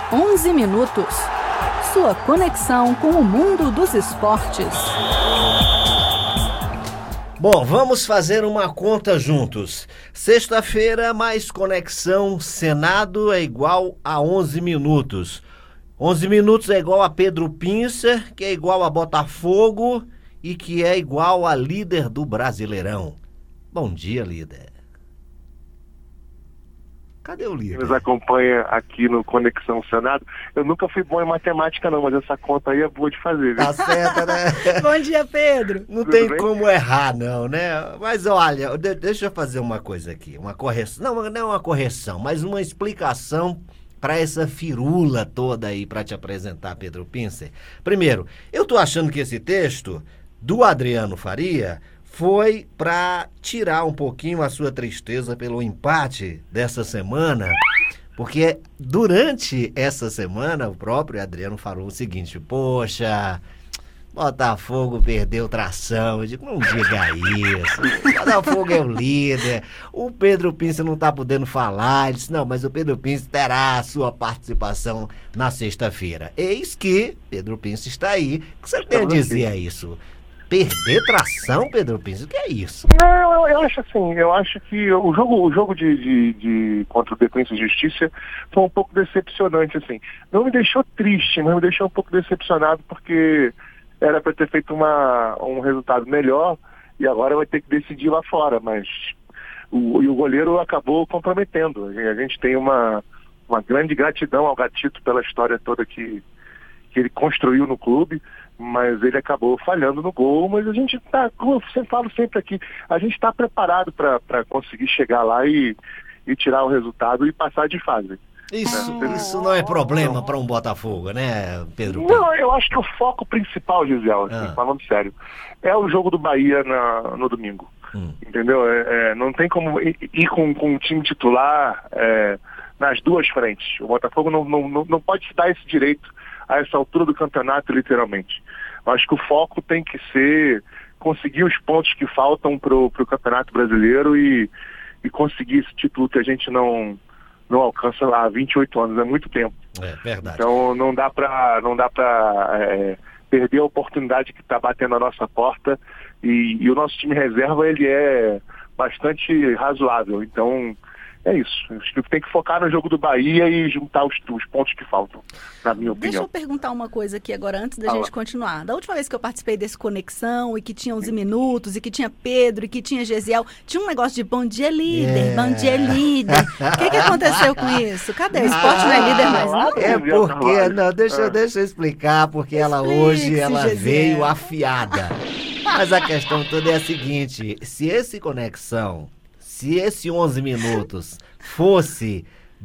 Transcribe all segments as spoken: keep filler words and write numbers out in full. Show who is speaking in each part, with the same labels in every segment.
Speaker 1: onze minutos. Sua conexão com o mundo dos esportes.
Speaker 2: Bom, vamos fazer uma conta juntos. Sexta-feira, mais conexão Senado é igual a onze minutos. onze minutos é igual a Pedro Pincer, que é igual a Botafogo e que é igual a líder do Brasileirão. Bom dia, líder. Cadê o líder?
Speaker 3: Nos acompanha aqui no Conexão Senado. Eu nunca fui bom em matemática não, mas essa conta aí é boa de fazer, viu?
Speaker 2: Tá certo, né?
Speaker 1: Bom dia, Pedro.
Speaker 2: Não
Speaker 3: Tudo
Speaker 2: tem
Speaker 3: bem?
Speaker 2: como errar, não, né? Mas olha, de- deixa eu fazer uma coisa aqui, uma correção. Não, não é uma correção, mas uma explicação para essa firula toda aí para te apresentar, Pedro Pincer. Primeiro, eu tô achando que esse texto do Adriano Faria foi para tirar um pouquinho a sua tristeza pelo empate dessa semana, porque durante essa semana o próprio Adriano falou o seguinte: poxa, Botafogo perdeu tração. Eu digo, não diga isso, Botafogo é o líder, o Pedro Pincer não tá podendo falar. Ele disse, não, mas o Pedro Pincer terá a sua participação na sexta-feira. Eis que Pedro Pincer está aí. O que você tem a dizer a isso? Perder tração, Pedro Pincer? O que é isso?
Speaker 3: Não, eu, eu acho assim, eu acho que o jogo, o jogo de, de, de contra o Defensa e Justiça foi um pouco decepcionante, assim. Não me deixou triste, mas me deixou um pouco decepcionado porque era para ter feito uma, um resultado melhor e agora vai ter que decidir lá fora, mas o, e o goleiro acabou comprometendo. A gente tem uma, uma grande gratidão ao Gatito pela história toda que, que ele construiu no clube, mas ele acabou falhando no gol. Mas a gente está, como eu sempre falo sempre aqui, a gente está preparado para conseguir chegar lá e, e tirar o resultado e passar de fase.
Speaker 2: Isso, isso não é problema para um Botafogo, né, Pedro?
Speaker 3: Não, eu acho que o foco principal, Gisele, assim,
Speaker 2: Ah.
Speaker 3: falando sério, é o jogo do Bahia na, no domingo.
Speaker 2: Hum.
Speaker 3: Entendeu? É, é, não tem como ir, ir com, com um time titular é, nas duas frentes. O Botafogo não, não, não, não pode se dar esse direito a essa altura do campeonato, literalmente. Eu acho que o foco tem que ser conseguir os pontos que faltam para o Campeonato Brasileiro e, e conseguir esse título que a gente não, não alcança lá há vinte e oito anos, é muito tempo.
Speaker 2: É verdade.
Speaker 3: Então não dá para não dá para é, perder a oportunidade que está batendo a nossa porta e, e o nosso time reserva ele é bastante razoável. Então é isso. Acho que tem que focar no jogo do Bahia e juntar os, os pontos que faltam, na minha opinião.
Speaker 1: Deixa eu perguntar uma coisa aqui agora, antes da
Speaker 3: Fala.
Speaker 1: gente continuar. Da última vez que eu participei desse Conexão, e que tinha onze minutos, e que tinha Pedro, e que tinha Gesiel, tinha um negócio de bom dia líder,
Speaker 2: É.
Speaker 1: bom dia líder. O que, que aconteceu com isso? Cadê? O esporte não é líder mais, não?
Speaker 2: É porque, não, deixa, eu- deixa eu explicar, porque ela
Speaker 1: Explique-se,
Speaker 2: hoje ela
Speaker 1: Gesiel.
Speaker 2: veio afiada. Mas a questão toda é a seguinte: se esse Conexão, se esse onze minutos fosse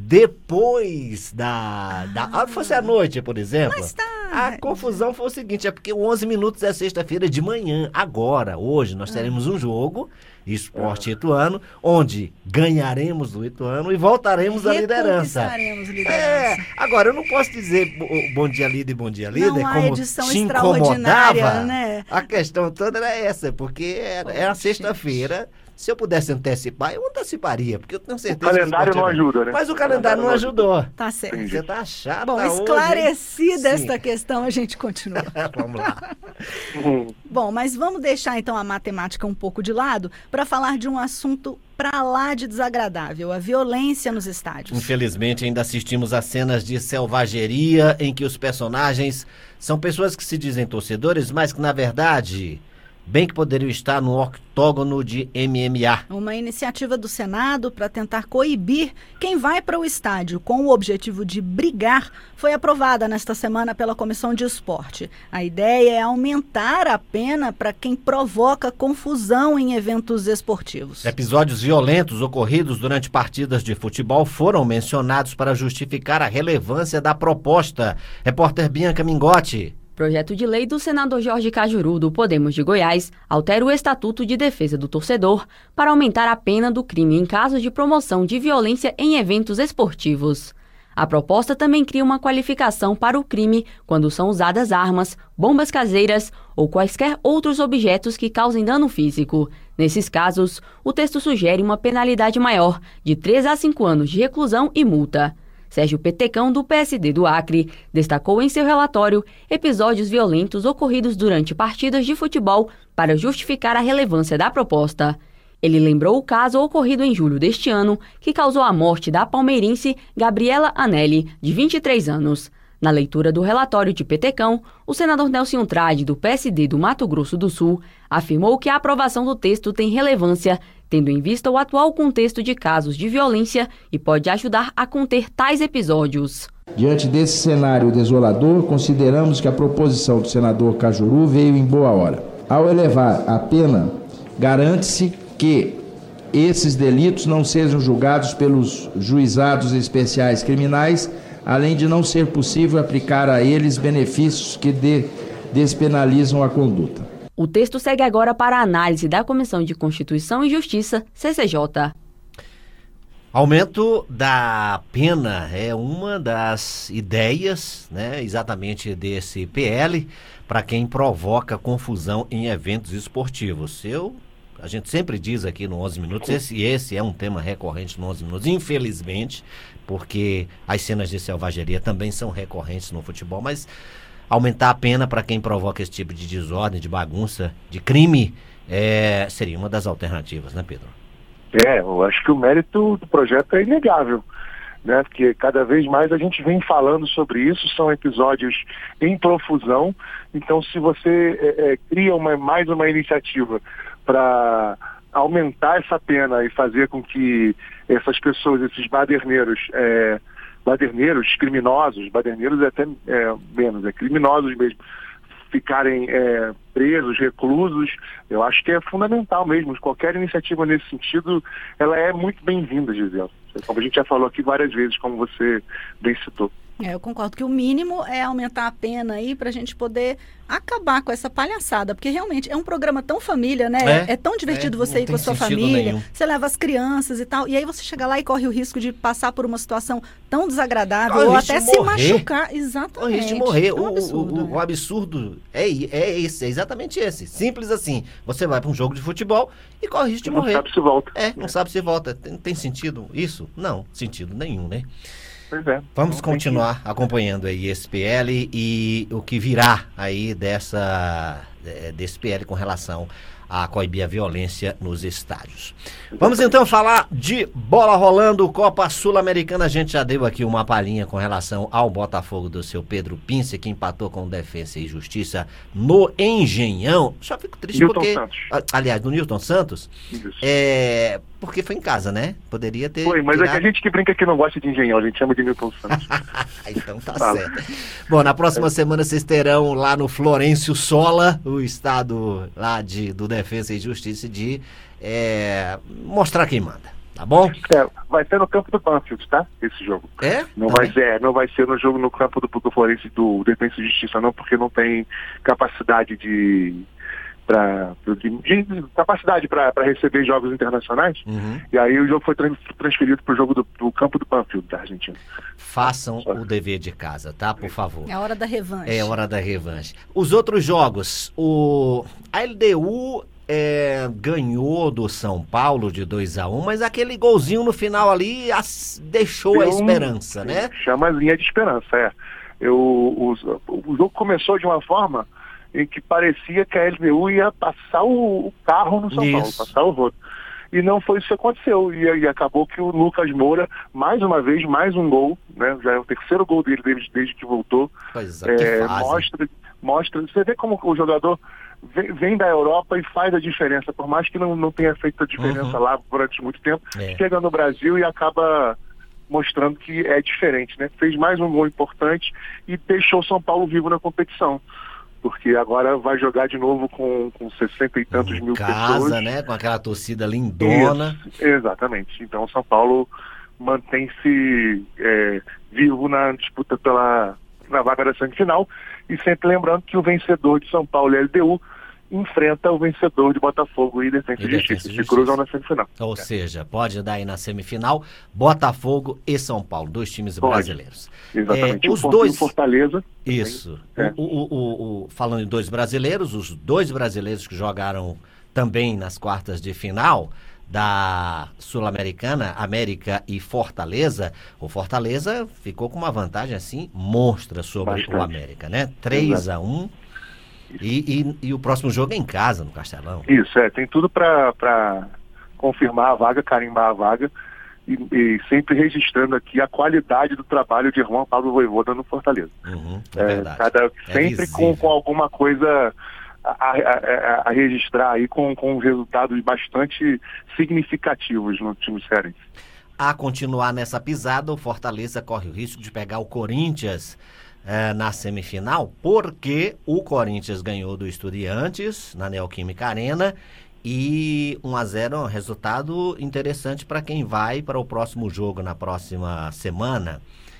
Speaker 2: depois da, da ah, fosse à noite, por exemplo,
Speaker 1: Mas tá.
Speaker 2: a confusão foi o seguinte: é porque o onze minutos é sexta-feira de manhã. Agora, hoje, nós teremos um jogo, Esporte Ituano, onde ganharemos do Ituano e voltaremos à liderança.
Speaker 1: Reconquistaremos liderança.
Speaker 2: É, agora eu não posso dizer bo- bom dia líder e bom dia líder
Speaker 1: Não, a
Speaker 2: como
Speaker 1: edição
Speaker 2: te
Speaker 1: extraordinária,
Speaker 2: incomodava.
Speaker 1: né?
Speaker 2: A questão toda era essa, porque era, era
Speaker 1: Poxa,
Speaker 2: sexta-feira. Se eu pudesse antecipar, eu anteciparia, porque eu tenho
Speaker 3: O
Speaker 2: certeza que
Speaker 3: calendário não
Speaker 2: esporte-
Speaker 3: ajuda, né?
Speaker 2: Mas o calendário não ajudou.
Speaker 1: Tá certo.
Speaker 3: Entendi.
Speaker 2: Você tá chata
Speaker 1: Bom,
Speaker 2: hoje, hein?
Speaker 1: esclarecida
Speaker 2: Sim.
Speaker 1: esta questão, a gente continua.
Speaker 2: Vamos lá.
Speaker 3: Hum.
Speaker 1: Bom, mas vamos deixar então a matemática um pouco de lado para falar de um assunto pra lá de desagradável, a violência nos estádios.
Speaker 2: Infelizmente, ainda assistimos a cenas de selvageria em que os personagens são pessoas que se dizem torcedores, mas que, na verdade, bem que poderiam estar no octógono de M M A.
Speaker 1: Uma iniciativa do Senado para tentar coibir quem vai para o estádio com o objetivo de brigar foi aprovada nesta semana pela Comissão de Esporte. A ideia é aumentar a pena para quem provoca confusão em eventos esportivos.
Speaker 2: Episódios violentos ocorridos durante partidas de futebol foram mencionados para justificar a relevância da proposta. Repórter Bianca Mingotti.
Speaker 4: Projeto de lei do senador Jorge Cajuru, do Podemos de Goiás, altera o Estatuto de Defesa do Torcedor para aumentar a pena do crime em casos de promoção de violência em eventos esportivos. A proposta também cria uma qualificação para o crime quando são usadas armas, bombas caseiras ou quaisquer outros objetos que causem dano físico. Nesses casos, o texto sugere uma penalidade maior, de três a cinco anos de reclusão e multa. Sérgio Petecão, do P S D do Acre, destacou em seu relatório episódios violentos ocorridos durante partidas de futebol para justificar a relevância da proposta. Ele lembrou o caso ocorrido em julho deste ano, que causou a morte da palmeirense Gabriela Anelli, de vinte e três anos. Na leitura do relatório de Petecão, o senador Nelson Trade, do P S D do Mato Grosso do Sul, afirmou que a aprovação do texto tem relevância, tendo em vista o atual contexto de casos de violência e pode ajudar a conter tais episódios.
Speaker 5: Diante desse cenário desolador, consideramos que a proposição do senador Cajuru veio em boa hora. Ao elevar a pena, garante-se que esses delitos não sejam julgados pelos juizados especiais criminais, além de não ser possível aplicar a eles benefícios que de, despenalizam a conduta.
Speaker 4: O texto segue agora para a análise da Comissão de Constituição e Justiça, C C J.
Speaker 2: Aumento da pena é uma das ideias, né, exatamente desse P L, para quem provoca confusão em eventos esportivos. Eu... A gente sempre diz aqui no onze minutos, esse, esse é um tema recorrente no onze minutos, infelizmente, porque as cenas de selvageria também são recorrentes no futebol, mas aumentar a pena para quem provoca esse tipo de desordem, de bagunça, de crime, é, seria uma das alternativas, né, Pedro?
Speaker 3: É, eu acho que o mérito do projeto é inegável, né? Porque cada vez mais a gente vem falando sobre isso, são episódios em profusão, então se você é, é, cria uma, mais uma iniciativa para aumentar essa pena e fazer com que essas pessoas, esses baderneiros, é, baderneiros, criminosos, baderneiros é até é, menos, é criminosos mesmo, ficarem é, presos, reclusos, eu acho que é fundamental mesmo. Qualquer iniciativa nesse sentido, ela é muito bem-vinda, Gisele. Como a gente já falou aqui várias vezes, como você bem citou.
Speaker 1: É, eu concordo que o mínimo é aumentar a pena aí para a gente poder acabar com essa palhaçada, porque realmente é um programa tão família, né? É, é tão divertido é, você ir com a sua família, nenhum. Você leva as crianças e tal, e aí você chega lá e corre o risco de passar por uma situação tão desagradável corre ou até se morrer. machucar. Exatamente.
Speaker 2: Corre o risco de morrer.
Speaker 1: É um
Speaker 2: o,
Speaker 1: absurdo,
Speaker 2: o, o, o absurdo é, é esse, é exatamente esse. Simples assim. Você vai para um jogo de futebol e corre o risco de
Speaker 3: não
Speaker 2: morrer.
Speaker 3: Não sabe se volta.
Speaker 2: É, não é. sabe se volta. Tem, tem sentido isso? Não, sentido nenhum, né?
Speaker 3: Pois é.
Speaker 2: Vamos continuar acompanhando aí esse P L e o que virá aí dessa, desse P L com relação a coibir a violência nos estádios. Vamos então falar de bola rolando, Copa Sul-Americana. A gente já deu aqui uma palhinha com relação ao Botafogo do seu Pedro Pince, que empatou com Defensa e Justiça no Engenhão. Só fico triste
Speaker 3: Newton
Speaker 2: porque...
Speaker 3: Santos.
Speaker 2: Aliás, do Newton Santos.
Speaker 3: Isso.
Speaker 2: É... Porque foi em casa, né? Poderia ter...
Speaker 3: Foi, mas
Speaker 2: tirado...
Speaker 3: é que a gente que brinca que não gosta de Engenhão, a gente chama de Newton Santos.
Speaker 2: Então tá
Speaker 3: Fala.
Speaker 2: certo. Bom, na próxima é. semana vocês terão lá no Florencio Sola, o estado lá de, do Defensa e Justiça, de é, mostrar quem manda, tá bom?
Speaker 3: É, vai ser no campo do Banfield, tá? Esse jogo.
Speaker 2: É?
Speaker 3: Não,
Speaker 2: tá
Speaker 3: vai ser, não vai ser no jogo no campo do, do Florencio do Defensa e Justiça, não, porque não tem capacidade de... Pra, de, de capacidade para receber jogos internacionais,
Speaker 2: uhum.
Speaker 3: E aí o jogo foi transferido para o jogo do, do campo do Banfield da Argentina.
Speaker 2: Façam Só. o dever de casa, tá? Por favor.
Speaker 1: É a hora da revanche.
Speaker 2: É a hora da revanche. Os outros jogos, o a L D U é, ganhou do São Paulo de dois a um, mas aquele golzinho no final ali as, deixou Deu a esperança, um, né?
Speaker 3: Chamazinha de esperança, é. Eu, o, o jogo começou de uma forma em que parecia que a L D U ia passar o, o carro no São isso. Paulo, passar o voto. E não foi isso que aconteceu. E, e acabou que o Lucas Moura, mais uma vez, mais um gol, né? Já é o terceiro gol dele desde, desde que voltou.
Speaker 2: Pois é, que
Speaker 3: é,
Speaker 2: fase.
Speaker 3: mostra, mostra. Você vê como o jogador vem, vem da Europa e faz a diferença, por mais que não, não tenha feito a diferença uhum. lá durante muito tempo, é. chega no Brasil e acaba mostrando que é diferente, né? Fez mais um gol importante e deixou o São Paulo vivo na competição. Porque agora vai jogar de novo com, com sessenta e tantos em mil
Speaker 2: casa,
Speaker 3: pessoas.
Speaker 2: Né? Com aquela torcida lindona.
Speaker 3: Isso, exatamente. Então o São Paulo mantém-se é, vivo na disputa pela na vaga da semifinal. E sempre lembrando que o vencedor de São Paulo e L D U enfrenta o vencedor de Botafogo e Defensa e Justiça. Se cruzam na semifinal.
Speaker 2: Ou
Speaker 3: é.
Speaker 2: seja, pode dar aí na semifinal Botafogo e São Paulo, dois times pode. brasileiros.
Speaker 3: Exatamente.
Speaker 2: É, os dois
Speaker 3: Fortaleza.
Speaker 2: Isso.
Speaker 3: É.
Speaker 2: O, o, o, o, falando em dois brasileiros, os dois brasileiros que jogaram também nas quartas de final da Sul-Americana, América e Fortaleza, o Fortaleza ficou com uma vantagem assim monstra sobre Bastante. o América, né? três a um e, e, e o próximo jogo é em casa, no Castelão.
Speaker 3: Isso, é, tem tudo para confirmar a vaga, carimbar a vaga e, e sempre registrando aqui a qualidade do trabalho de Juan Pablo Vojvoda no Fortaleza.
Speaker 2: Uhum, é, é verdade.
Speaker 3: Cada, é sempre com, com alguma coisa A, a, a registrar aí com, com resultados bastante significativos no time cearense.
Speaker 2: A continuar nessa pisada, o Fortaleza corre o risco de pegar o Corinthians eh, na semifinal, porque o Corinthians ganhou do Estudiantes na Neoquímica Arena e um a zero é um resultado interessante para quem vai para o próximo jogo na próxima semana.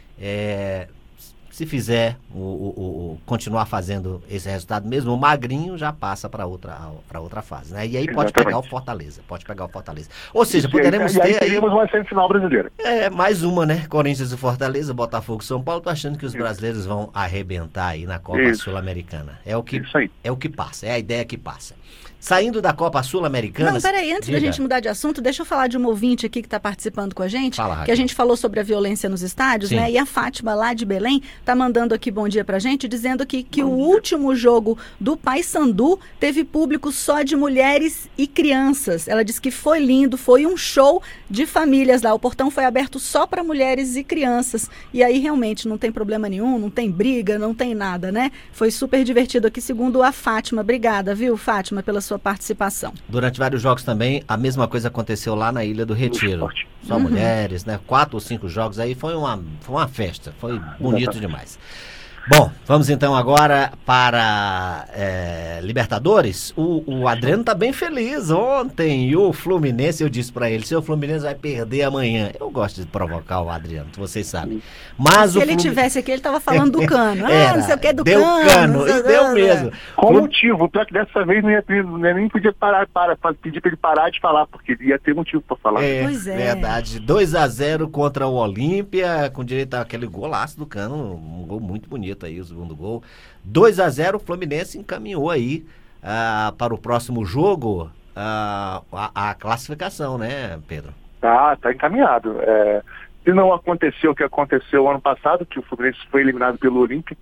Speaker 2: É... Se fizer, o, o, o, continuar fazendo esse resultado, mesmo o magrinho já passa para outra, para outra fase, né? E aí pode Exatamente. pegar o Fortaleza, pode pegar o Fortaleza. Ou seja, Isso, poderemos
Speaker 3: e aí,
Speaker 2: ter
Speaker 3: e aí... teríamos uma semifinal brasileira.
Speaker 2: É, mais uma, né? Corinthians e Fortaleza, Botafogo e São Paulo. Tô achando que os Isso. brasileiros vão arrebentar aí na Copa Sul-Americana. É o que, Isso aí. é o que passa, é a ideia que passa. Saindo da Copa Sul-Americana...
Speaker 1: Não, peraí, antes diga. da gente mudar de assunto, deixa eu falar de um ouvinte aqui que está participando com a gente,
Speaker 2: Fala,
Speaker 1: que a gente falou sobre a violência nos estádios, Sim. né? E a Fátima, lá de Belém, está mandando aqui bom dia pra gente, dizendo aqui que bom o dia. último jogo do Paysandu teve público só de mulheres e crianças. Ela disse que foi lindo, foi um show de famílias lá. O portão foi aberto só para mulheres e crianças. E aí, realmente, não tem problema nenhum, não tem briga, não tem nada, né? Foi super divertido aqui, segundo a Fátima. Obrigada, viu, Fátima, pela sua participação.
Speaker 2: Durante vários jogos também, a mesma coisa aconteceu lá na Ilha do Retiro. Só uhum. mulheres, né? Quatro ou cinco jogos aí, foi uma, foi uma festa, foi bonito demais. Bom, vamos então agora para é, Libertadores. O, o Adriano tá bem feliz ontem. E o Fluminense, eu disse para ele, seu Fluminense vai perder amanhã. Eu gosto de provocar o Adriano, vocês sabem. Mas
Speaker 1: Se
Speaker 2: o
Speaker 1: ele
Speaker 2: Flumin...
Speaker 1: tivesse aqui, ele tava falando do Cano. Ah,
Speaker 2: Era,
Speaker 1: não sei o que é do
Speaker 2: deu
Speaker 1: Cano.
Speaker 2: cano e deu mesmo.
Speaker 3: Com motivo, pior que dessa vez não ia ter, nem podia parar, para, pedir para ele parar de falar, porque ia ter motivo para falar.
Speaker 2: É,
Speaker 1: pois é.
Speaker 2: Verdade. dois a zero contra o Olímpia, com direito àquele golaço do Cano, um gol muito bonito aí, o segundo gol. dois a zero, o Fluminense encaminhou aí uh, para o próximo jogo uh, a, a classificação, né, Pedro?
Speaker 3: Tá, tá encaminhado. É, se não aconteceu o que aconteceu ano passado, que o Fluminense foi eliminado pelo Olímpia,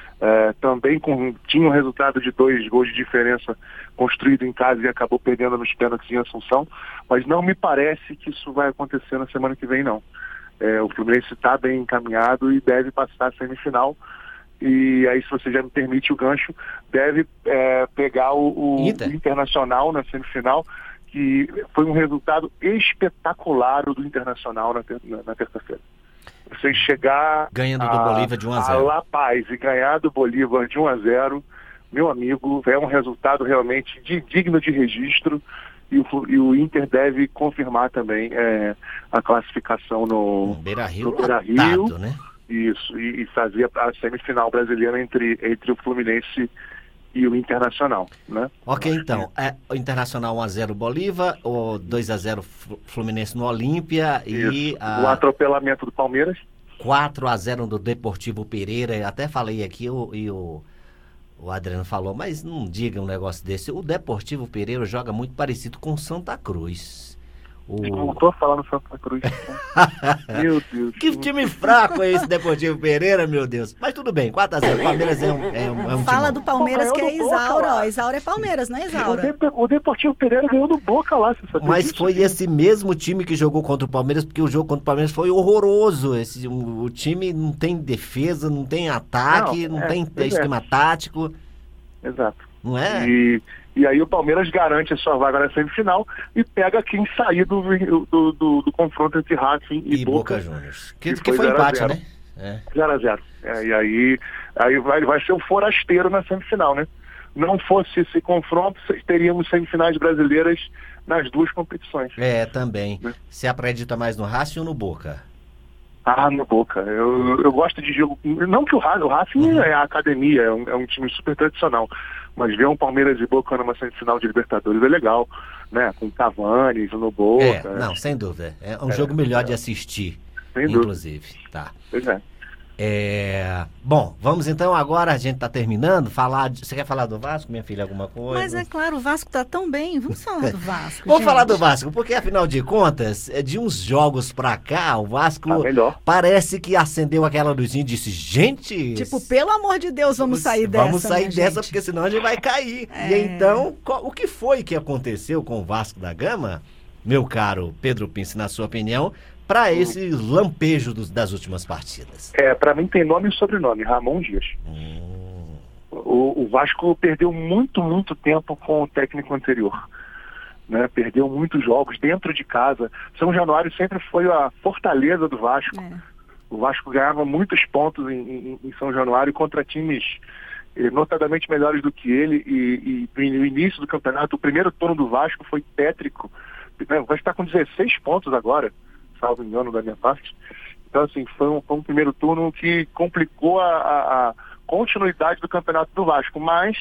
Speaker 3: é, também com, tinha um resultado de dois gols de diferença construído em casa e acabou perdendo nos pênaltis em Assunção, mas não me parece que isso vai acontecer na semana que vem, não. É, o Fluminense está bem encaminhado e deve passar a semifinal. E aí, se você já me permite o gancho, deve é, pegar o, o
Speaker 2: Inter.
Speaker 3: Internacional na semifinal, que foi um resultado espetacular o do Internacional na, ter, na, na terça-feira. Você chegar
Speaker 2: ganhando
Speaker 3: a,
Speaker 2: do Bolívar de um a zero.
Speaker 3: A La Paz e ganhar do Bolívar de um a zero, meu amigo, é um resultado realmente de, digno de registro. E o, e o Inter deve confirmar também é, a classificação no
Speaker 2: Beira-Rio,
Speaker 3: no Beira-Rio,
Speaker 2: lotado, né?
Speaker 3: Isso, e, e fazer a semifinal brasileira entre, entre o Fluminense e o Internacional, né?
Speaker 2: Ok, então, é, o Internacional um a zero Bolívar, o dois a zero Fluminense no Olímpia e
Speaker 3: a... o atropelamento do Palmeiras.
Speaker 2: quatro a zero do Deportivo Pereira, até falei aqui o, e o, o Adriano falou, mas não diga um negócio desse, o Deportivo Pereira joga muito parecido com Santa Cruz. O...
Speaker 3: Não tô falando Santa Cruz. Meu Deus.
Speaker 2: Que time fraco é esse Deportivo Pereira, meu Deus. Mas tudo bem, quatro a zero. O Palmeiras é um, é um, é um
Speaker 1: Fala
Speaker 2: time
Speaker 1: do Palmeiras
Speaker 3: Pô,
Speaker 1: que é Isaura, ó. Isaura é Palmeiras, não é Isaura?
Speaker 3: O, De, o Deportivo Pereira ganhou do Boca lá. Você sabe
Speaker 2: Mas
Speaker 3: disso?
Speaker 2: foi esse mesmo time que jogou contra o Palmeiras, porque o jogo contra o Palmeiras foi horroroso. Esse, o, o time não tem defesa, não tem ataque, não, não é, tem esquema é. tático.
Speaker 3: Exato.
Speaker 2: Não é?
Speaker 3: E... E aí o Palmeiras garante a sua vaga na semifinal e pega quem sair do, do, do, do confronto entre Racing e,
Speaker 2: e
Speaker 3: Boca.
Speaker 2: Boca Juniors. Que, que foi, foi empate, né?
Speaker 3: zero a zero. É, e aí, aí vai, vai ser o forasteiro na semifinal, né? Não fosse esse confronto, teríamos semifinais brasileiras nas duas competições.
Speaker 2: É, também.
Speaker 3: Né?
Speaker 2: Você acredita mais no Racing ou no Boca?
Speaker 3: Ah, no Boca. Eu, eu gosto de jogo... Não que o Racing, o Racing uhum. é a academia, é um, é um time super tradicional. Mas ver um Palmeiras e Boca numa semifinal de Libertadores é legal, né? Com Cavani no Boca.
Speaker 2: É, não, sem dúvida. É um é, jogo melhor é. de assistir,
Speaker 3: sem
Speaker 2: inclusive.
Speaker 3: Dúvida.
Speaker 2: Tá.
Speaker 3: Pois é.
Speaker 2: É... Bom, vamos então agora, a gente tá terminando, falar de... Você quer falar do Vasco, minha filha, alguma coisa?
Speaker 1: Mas é claro, o Vasco tá tão bem, vamos falar do Vasco.
Speaker 2: Vamos
Speaker 1: gente.
Speaker 2: falar do Vasco, porque afinal de contas, de uns jogos pra cá, o Vasco
Speaker 3: Tá melhor.
Speaker 2: parece que acendeu aquela luzinha e disse, gente...
Speaker 1: Tipo, pelo amor de Deus, vamos sair dessa,
Speaker 2: Vamos sair
Speaker 1: minha
Speaker 2: dessa,
Speaker 1: gente.
Speaker 2: porque senão a gente vai cair.
Speaker 1: É.
Speaker 2: E então, qual- o que foi que aconteceu com o Vasco da Gama, meu caro Pedro Pince, na sua opinião, para esse lampejo dos- das últimas partidas?
Speaker 3: É, para mim tem nome e sobrenome, Ramon Dias.
Speaker 2: Hum,
Speaker 3: O, o Vasco perdeu muito, muito tempo com o técnico anterior. Né? Perdeu muitos jogos dentro de casa. São Januário sempre foi a fortaleza do Vasco.
Speaker 1: É.
Speaker 3: O Vasco ganhava muitos pontos em, em- em São Januário contra times eh, notadamente melhores do que ele. E, e no início do campeonato, o primeiro turno do Vasco foi tétrico. Né? O Vasco está com dezesseis pontos agora, salvo engano da minha parte. Então, assim, foi um, foi um primeiro turno que complicou a, a- a continuidade do campeonato do Vasco. Mas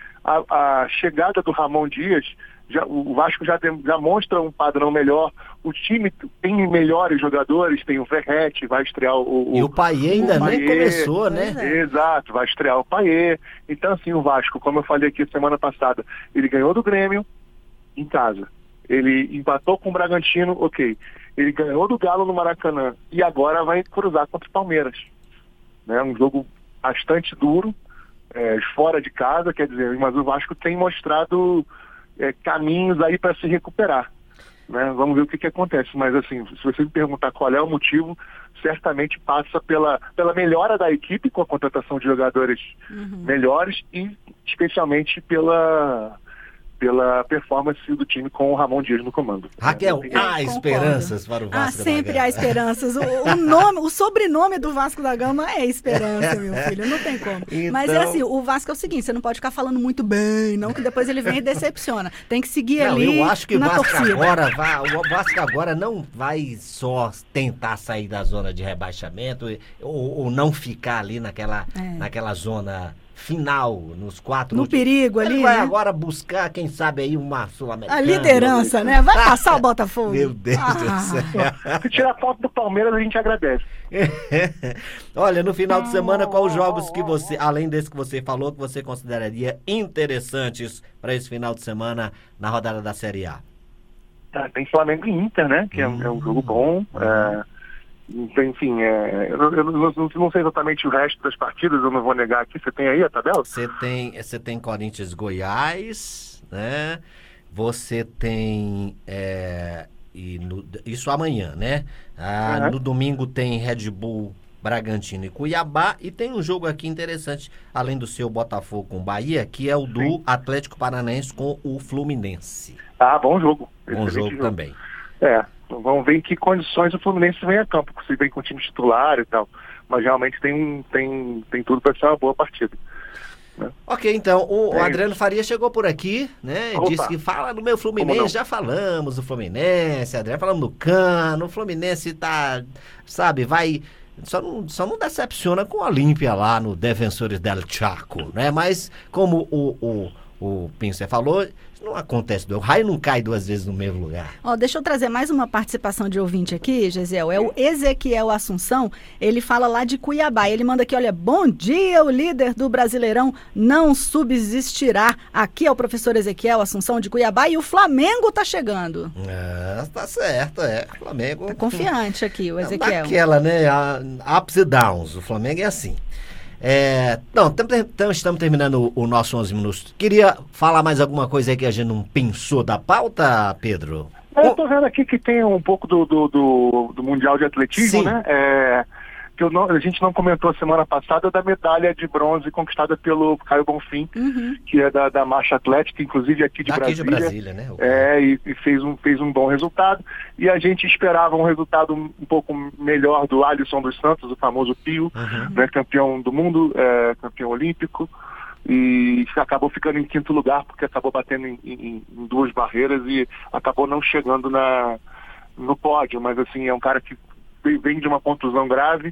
Speaker 3: a, a chegada do Ramon Dias, já, o Vasco já, dem- já mostra um padrão melhor. O time tem melhores jogadores, tem o Verrete, vai estrear o...
Speaker 2: E o Paiê ainda
Speaker 3: o
Speaker 2: nem
Speaker 3: Paiê.
Speaker 2: começou, né?
Speaker 1: Pois é.
Speaker 3: Exato, vai estrear o Paiê. Então, assim, o Vasco, como eu falei aqui semana passada, ele ganhou do Grêmio em casa. Ele empatou com o Bragantino, ok. Ele ganhou do Galo no Maracanã e agora vai cruzar contra o Palmeiras. Né? Um jogo bastante duro, é, fora de casa, quer dizer, mas o Vasco tem mostrado é, caminhos aí para se recuperar. Né? Vamos ver o que, que acontece. Mas, assim, se você me perguntar qual é o motivo, certamente passa pela, pela melhora da equipe, com a contratação de jogadores melhores e, especialmente, pela, pela performance do time com o Ramon Dias no comando.
Speaker 2: Raquel,
Speaker 3: Né?
Speaker 2: há
Speaker 1: concordo.
Speaker 2: esperanças para o
Speaker 1: Ah,
Speaker 2: Vasco da
Speaker 1: sempre
Speaker 2: Gama?
Speaker 1: há esperanças. O, o nome, o sobrenome do Vasco da Gama é Esperança, meu filho. Não tem como.
Speaker 2: Então-
Speaker 1: Mas é assim, o Vasco é o seguinte, você não pode ficar falando muito bem, não, que depois ele vem e decepciona. Tem que seguir
Speaker 2: Não,
Speaker 1: ali
Speaker 2: eu acho que o
Speaker 1: na
Speaker 2: Vasco
Speaker 1: torcida.
Speaker 2: agora vai, o Vasco agora não vai só tentar sair da zona de rebaixamento e- ou, ou não ficar ali naquela,
Speaker 1: É.
Speaker 2: naquela zona final, nos quatro
Speaker 1: No
Speaker 2: últimos.
Speaker 1: perigo
Speaker 2: Ele
Speaker 1: ali,
Speaker 2: vai
Speaker 1: né?
Speaker 2: agora buscar, quem sabe aí, uma Sul-Americana.
Speaker 1: A liderança, né? Vai passar o Botafogo.
Speaker 2: Meu Deus do
Speaker 1: Ah.
Speaker 2: céu.
Speaker 3: Se tirar foto do Palmeiras, a gente agradece.
Speaker 2: Olha, no final de semana, quais os jogos que você, além desse que você falou, que você consideraria interessantes para esse final de semana na rodada da Série A?
Speaker 3: Ah, tem Flamengo e Inter, né? Que é, um- é um jogo bom. É, então, enfim, é, eu, eu não, não- não sei exatamente o resto das partidas, eu não vou negar aqui. Você tem aí a tabela?
Speaker 2: Você tem, você tem Corinthians e Goiás, né? Você tem é, e no- isso amanhã, né? Ah,
Speaker 3: Uhum.
Speaker 2: No domingo tem Red Bull, Bragantino e Cuiabá, e tem um jogo aqui interessante, além do seu Botafogo com Bahia, que é o do
Speaker 3: Sim.
Speaker 2: Atlético Paranaense com o Fluminense.
Speaker 3: Ah, bom jogo.
Speaker 2: Bom
Speaker 3: Excelente
Speaker 2: jogo também.
Speaker 3: É, então vamos ver em que condições o Fluminense vem a campo, se vem com o time titular e tal. Mas realmente tem, tem, tem tudo para ser uma boa partida.
Speaker 2: Ok, então, o, o
Speaker 3: É.
Speaker 2: Adriano Faria chegou por aqui, né?
Speaker 3: Opa.
Speaker 2: Disse que fala do meu
Speaker 3: Como não?
Speaker 2: Fluminense, já falamos do Fluminense, Adriano, falamos do Cano, o Fluminense tá, sabe, vai, só não, só não decepciona com o Olímpia lá no Defensores del Chaco, né? Mas, como o, o, o Pincer falou, não acontece, o raio não cai duas vezes no mesmo lugar.
Speaker 1: Ó, deixa eu trazer mais uma participação de ouvinte aqui, Gesiel. É o Ezequiel Assunção. Ele fala lá de Cuiabá. Ele manda aqui, olha, bom dia, o líder do Brasileirão não subsistirá. Aqui é o professor Ezequiel Assunção de Cuiabá e o Flamengo tá chegando.
Speaker 2: Ah, tá certo, é, o Flamengo...
Speaker 1: Tá confiante aqui, o Ezequiel.
Speaker 2: Daquela, né, a- ups e downs, o Flamengo é assim. É, não, tam- tam- estamos terminando o, o nosso onze minutos. Queria falar mais alguma coisa aí que a gente não pensou da pauta, Pedro?
Speaker 3: Eu tô vendo aqui que tem um pouco do, do, do, do Mundial de Atletismo,
Speaker 2: Sim.
Speaker 3: né? É, que eu não- a gente não comentou semana passada da medalha de bronze conquistada pelo Caio Bonfim,
Speaker 1: Uhum.
Speaker 3: que é da, da marcha atlética, inclusive aqui de
Speaker 2: Daqui
Speaker 3: Brasília.
Speaker 2: de Brasília, né? o-
Speaker 3: É, e, e fez, um, fez um bom resultado. E a gente esperava um resultado um, um pouco melhor do Alisson dos Santos, o famoso Pio,
Speaker 2: Uhum.
Speaker 3: né, campeão do mundo, é, campeão olímpico. E acabou ficando em quinto lugar, porque acabou batendo em, em- em duas barreiras e acabou não chegando na, no pódio. Mas assim, é um cara que vem- vem de uma contusão grave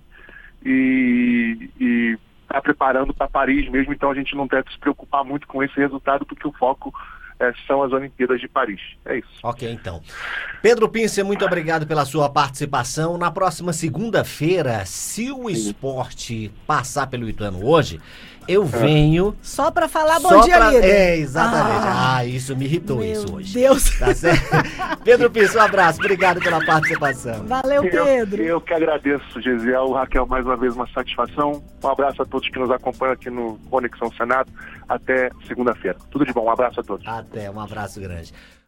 Speaker 3: e... e está preparando para Paris mesmo, então a gente não deve se preocupar muito com esse resultado, porque o foco é, são as Olimpíadas de Paris. É isso.
Speaker 2: Ok, então. Pedro Pincer, muito obrigado pela sua participação. Na próxima segunda-feira, se o esporte passar pelo Ituano hoje, eu venho...
Speaker 1: Só para falar bom
Speaker 2: só
Speaker 1: dia,
Speaker 2: pra...
Speaker 1: líder.
Speaker 2: É, exatamente. Ah,
Speaker 1: Ah,
Speaker 2: isso me irritou
Speaker 1: meu
Speaker 2: isso hoje.
Speaker 1: Deus.
Speaker 2: Tá certo? Pedro Pincer, um abraço. Obrigado pela participação.
Speaker 1: Valeu, Pedro.
Speaker 3: Eu, eu que agradeço, Gesiel, Raquel, mais uma vez uma satisfação. Um abraço a todos que nos acompanham aqui no Conexão Senado. Até segunda-feira. Tudo de bom. Um abraço a todos.
Speaker 2: Até, um abraço grande.